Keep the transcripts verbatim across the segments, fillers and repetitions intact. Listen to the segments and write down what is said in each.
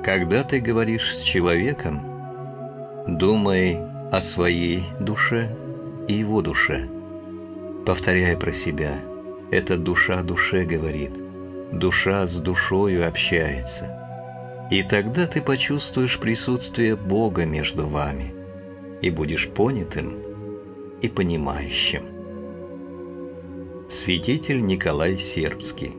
Когда ты говоришь с человеком, думай о своей душе и его душе. Повторяй про себя: это душа душе говорит, душа с душою общается. И тогда ты почувствуешь присутствие Бога между вами и будешь понятым и понимающим. Святитель Николай Сербский.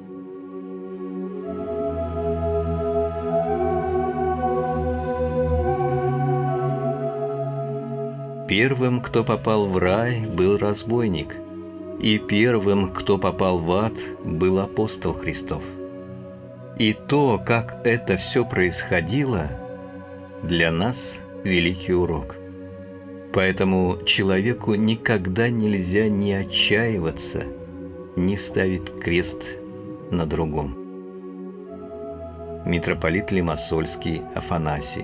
Первым, кто попал в рай, был разбойник, и первым, кто попал в ад, был апостол Христов. И то, как это все происходило, для нас великий урок. Поэтому человеку никогда нельзя ни отчаиваться, ни ставить крест на другом. Митрополит Лимассольский Афанасий.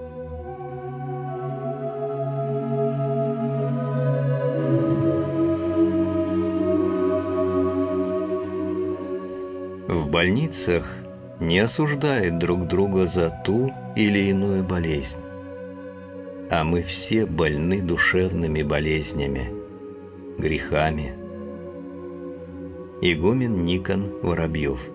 В больницах не осуждают друг друга за ту или иную болезнь, а мы все больны душевными болезнями, грехами. Игумен Никон Воробьев.